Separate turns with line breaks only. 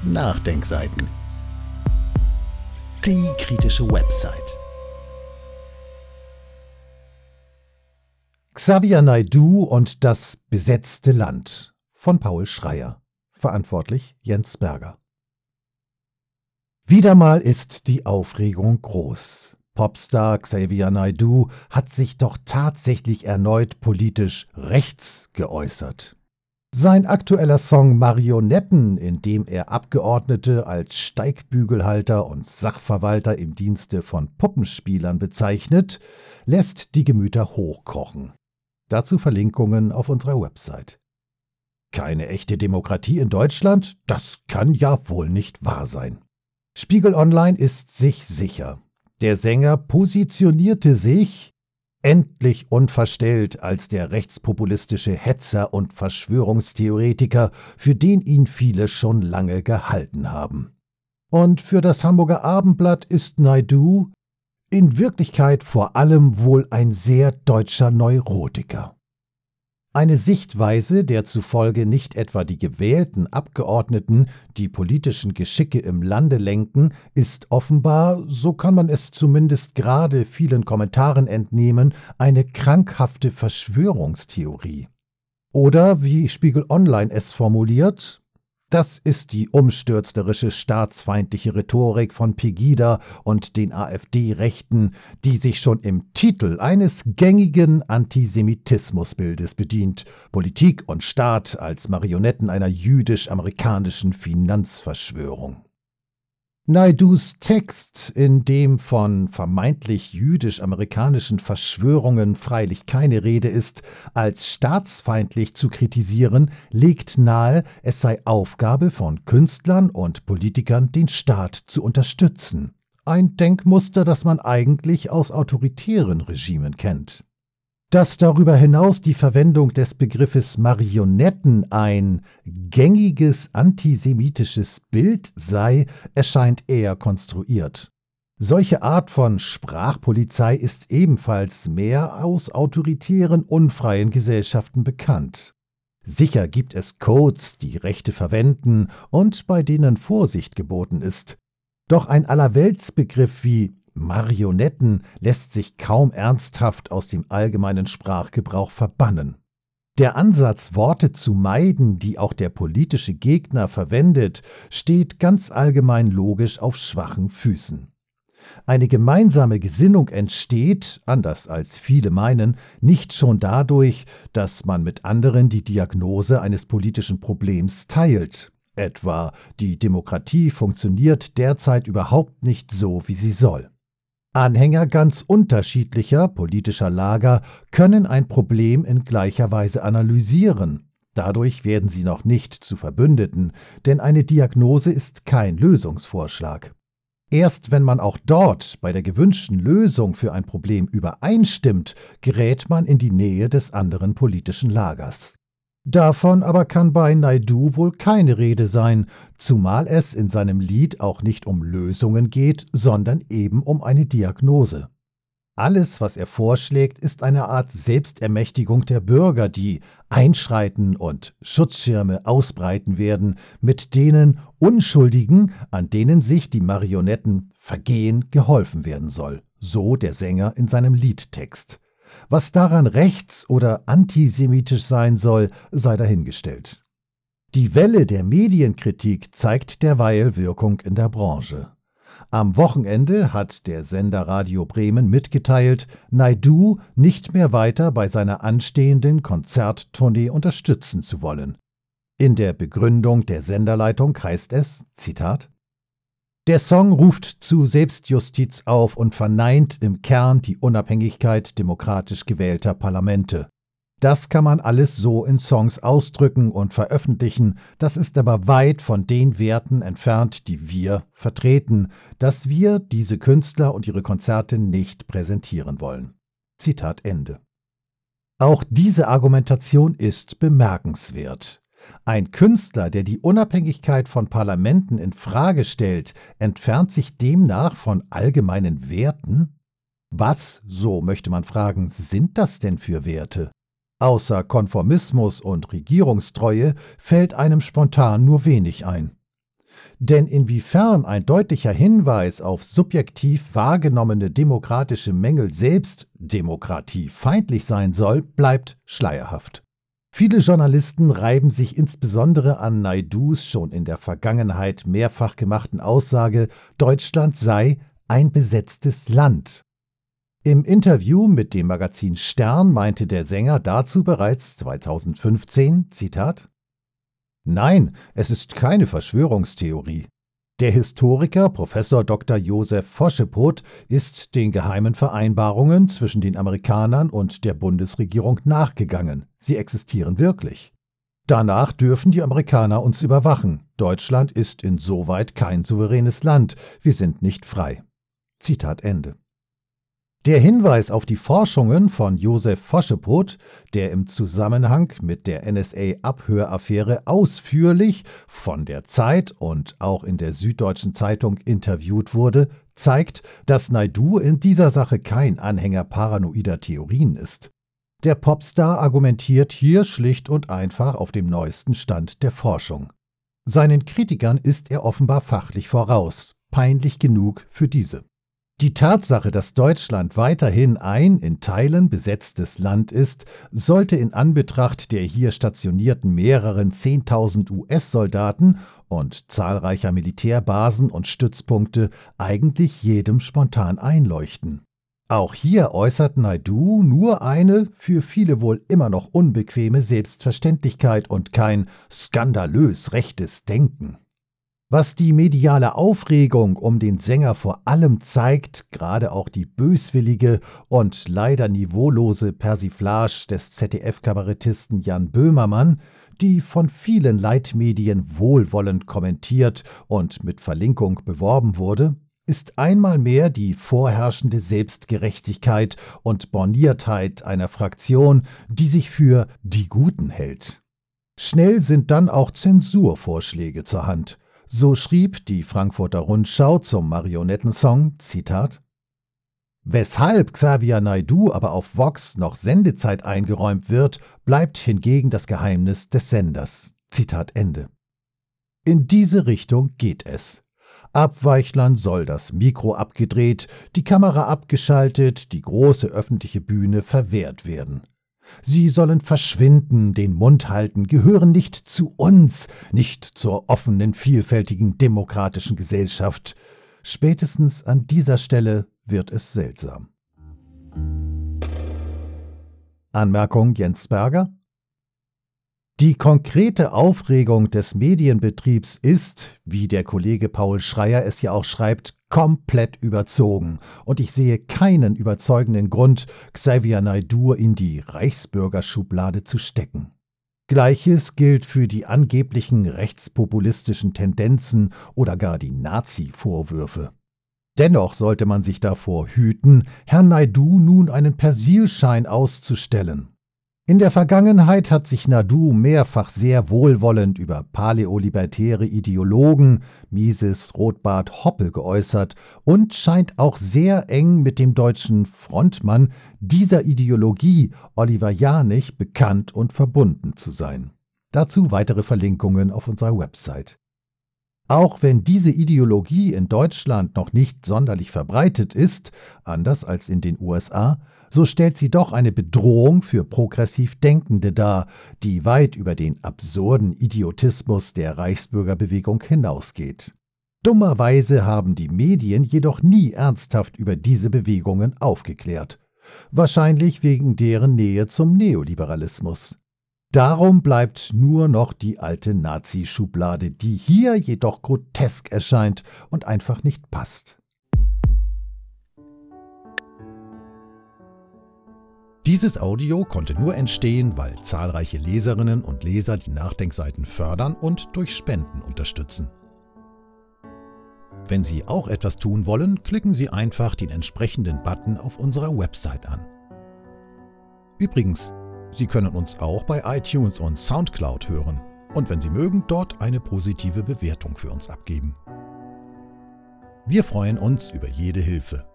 Nachdenkseiten. Die kritische Website.
Xavier Naidoo und das besetzte Land von Paul Schreyer. Verantwortlich Jens Berger. Wieder mal ist die Aufregung groß. Popstar Xavier Naidoo hat sich doch tatsächlich erneut politisch rechts geäußert. Sein aktueller Song Marionetten, in dem er Abgeordnete als Steigbügelhalter und Sachverwalter im Dienste von Puppenspielern bezeichnet, lässt die Gemüter hochkochen. Dazu Verlinkungen auf unserer Website. Keine echte Demokratie in Deutschland? Das kann ja wohl nicht wahr sein. Spiegel Online ist sich sicher. Der Sänger positionierte sich endlich unverstellt als der rechtspopulistische Hetzer und Verschwörungstheoretiker, für den ihn viele schon lange gehalten haben. Und für das Hamburger Abendblatt ist Naidoo in Wirklichkeit vor allem wohl ein sehr deutscher Neurotiker. Eine Sichtweise, der zufolge nicht etwa die gewählten Abgeordneten die politischen Geschicke im Lande lenken, ist offenbar, so kann man es zumindest gerade vielen Kommentaren entnehmen, eine krankhafte Verschwörungstheorie. Oder, wie Spiegel Online es formuliert, das ist die umstürzerische staatsfeindliche Rhetorik von Pegida und den AfD-Rechten, die sich schon im Titel eines gängigen Antisemitismusbildes bedient: Politik und Staat als Marionetten einer jüdisch-amerikanischen Finanzverschwörung. Naidoos Text, in dem von vermeintlich jüdisch-amerikanischen Verschwörungen freilich keine Rede ist, als staatsfeindlich zu kritisieren, legt nahe, es sei Aufgabe von Künstlern und Politikern, den Staat zu unterstützen. Ein Denkmuster, das man eigentlich aus autoritären Regimen kennt. Dass darüber hinaus die Verwendung des Begriffes Marionetten ein gängiges antisemitisches Bild sei, erscheint eher konstruiert. Solche Art von Sprachpolizei ist ebenfalls mehr aus autoritären, unfreien Gesellschaften bekannt. Sicher gibt es Codes, die Rechte verwenden und bei denen Vorsicht geboten ist. Doch ein Allerweltsbegriff wie Marionetten lässt sich kaum ernsthaft aus dem allgemeinen Sprachgebrauch verbannen. Der Ansatz, Worte zu meiden, die auch der politische Gegner verwendet, steht ganz allgemein logisch auf schwachen Füßen. Eine gemeinsame Gesinnung entsteht, anders als viele meinen, nicht schon dadurch, dass man mit anderen die Diagnose eines politischen Problems teilt. Etwa, die Demokratie funktioniert derzeit überhaupt nicht so, wie sie soll. Anhänger ganz unterschiedlicher politischer Lager können ein Problem in gleicher Weise analysieren. Dadurch werden sie noch nicht zu Verbündeten, denn eine Diagnose ist kein Lösungsvorschlag. Erst wenn man auch dort bei der gewünschten Lösung für ein Problem übereinstimmt, gerät man in die Nähe des anderen politischen Lagers. Davon aber kann bei Naidoo wohl keine Rede sein, zumal es in seinem Lied auch nicht um Lösungen geht, sondern eben um eine Diagnose. Alles, was er vorschlägt, ist eine Art Selbstermächtigung der Bürger, die einschreiten und Schutzschirme ausbreiten werden, mit denen Unschuldigen, an denen sich die Marionetten vergehen, geholfen werden soll, so der Sänger in seinem Liedtext. Was daran rechts- oder antisemitisch sein soll, sei dahingestellt. Die Welle der Medienkritik zeigt derweil Wirkung in der Branche. Am Wochenende hat der Sender Radio Bremen mitgeteilt, Naidoo nicht mehr weiter bei seiner anstehenden Konzerttournee unterstützen zu wollen. In der Begründung der Senderleitung heißt es, Zitat: Der Song ruft zu Selbstjustiz auf und verneint im Kern die Unabhängigkeit demokratisch gewählter Parlamente. Das kann man alles so in Songs ausdrücken und veröffentlichen, das ist aber weit von den Werten entfernt, die wir vertreten, dass wir diese Künstler und ihre Konzerte nicht präsentieren wollen. Zitat Ende. Auch diese Argumentation ist bemerkenswert. Ein Künstler, der die Unabhängigkeit von Parlamenten in Frage stellt, entfernt sich demnach von allgemeinen Werten? Was, so möchte man fragen, sind das denn für Werte? Außer Konformismus und Regierungstreue fällt einem spontan nur wenig ein. Denn inwiefern ein deutlicher Hinweis auf subjektiv wahrgenommene demokratische Mängel selbst demokratiefeindlich sein soll, bleibt schleierhaft. Viele Journalisten reiben sich insbesondere an Naidus schon in der Vergangenheit mehrfach gemachten Aussage, Deutschland sei ein besetztes Land. Im Interview mit dem Magazin Stern meinte der Sänger dazu bereits 2015, Zitat: Nein, es ist keine Verschwörungstheorie. Der Historiker Prof. Dr. Josef Foschepot ist den geheimen Vereinbarungen zwischen den Amerikanern und der Bundesregierung nachgegangen. Sie existieren wirklich. Danach dürfen die Amerikaner uns überwachen. Deutschland ist insoweit kein souveränes Land. Wir sind nicht frei. Zitat Ende. Der Hinweis auf die Forschungen von Josef Foschepot, der im Zusammenhang mit der NSA-Abhöraffäre ausführlich von der Zeit und auch in der Süddeutschen Zeitung interviewt wurde, zeigt, dass Naidu in dieser Sache kein Anhänger paranoider Theorien ist. Der Popstar argumentiert hier schlicht und einfach auf dem neuesten Stand der Forschung. Seinen Kritikern ist er offenbar fachlich voraus, peinlich genug für diese. Die Tatsache, dass Deutschland weiterhin ein in Teilen besetztes Land ist, sollte in Anbetracht der hier stationierten mehreren 10.000 US-Soldaten und zahlreicher Militärbasen und Stützpunkte eigentlich jedem spontan einleuchten. Auch hier äußert Naidu nur eine für viele wohl immer noch unbequeme Selbstverständlichkeit und kein skandalös rechtes Denken. Was die mediale Aufregung um den Sänger vor allem zeigt, gerade auch die böswillige und leider niveaulose Persiflage des ZDF-Kabarettisten Jan Böhmermann, die von vielen Leitmedien wohlwollend kommentiert und mit Verlinkung beworben wurde, ist einmal mehr die vorherrschende Selbstgerechtigkeit und Borniertheit einer Fraktion, die sich für die Guten hält. Schnell sind dann auch Zensurvorschläge zur Hand. So schrieb die Frankfurter Rundschau zum Marionettensong, Zitat: Weshalb Xavier Naidoo aber auf Vox noch Sendezeit eingeräumt wird, bleibt hingegen das Geheimnis des Senders. Zitat Ende. In diese Richtung geht es. Abweichlern soll das Mikro abgedreht, die Kamera abgeschaltet, die große öffentliche Bühne verwehrt werden. Sie sollen verschwinden, den Mund halten, gehören nicht zu uns, nicht zur offenen, vielfältigen, demokratischen Gesellschaft. Spätestens an dieser Stelle wird es seltsam. Anmerkung Jens Berger: Die konkrete Aufregung des Medienbetriebs ist, wie der Kollege Paul Schreier es ja auch schreibt, komplett überzogen, und ich sehe keinen überzeugenden Grund, Xavier Naidoo in die Reichsbürgerschublade zu stecken. Gleiches gilt für die angeblichen rechtspopulistischen Tendenzen oder gar die Nazi-Vorwürfe. Dennoch sollte man sich davor hüten, Herrn Naidoo nun einen Persilschein auszustellen. In der Vergangenheit hat sich Naidoo mehrfach sehr wohlwollend über paläolibertäre Ideologen, Mises, Rothbard, Hoppe geäußert und scheint auch sehr eng mit dem deutschen Frontmann dieser Ideologie, Oliver Janich, bekannt und verbunden zu sein. Dazu weitere Verlinkungen auf unserer Website. Auch wenn diese Ideologie in Deutschland noch nicht sonderlich verbreitet ist, anders als in den USA, so stellt sie doch eine Bedrohung für progressiv Denkende dar, die weit über den absurden Idiotismus der Reichsbürgerbewegung hinausgeht. Dummerweise haben die Medien jedoch nie ernsthaft über diese Bewegungen aufgeklärt. Wahrscheinlich wegen deren Nähe zum Neoliberalismus. Darum bleibt nur noch die alte Nazi-Schublade, die hier jedoch grotesk erscheint und einfach nicht passt. Dieses Audio konnte nur entstehen, weil zahlreiche Leserinnen und Leser die Nachdenkseiten fördern und durch Spenden unterstützen. Wenn Sie auch etwas tun wollen, klicken Sie einfach den entsprechenden Button auf unserer Website an. Übrigens, Sie können uns auch bei iTunes und Soundcloud hören und wenn Sie mögen, dort eine positive Bewertung für uns abgeben. Wir freuen uns über jede Hilfe.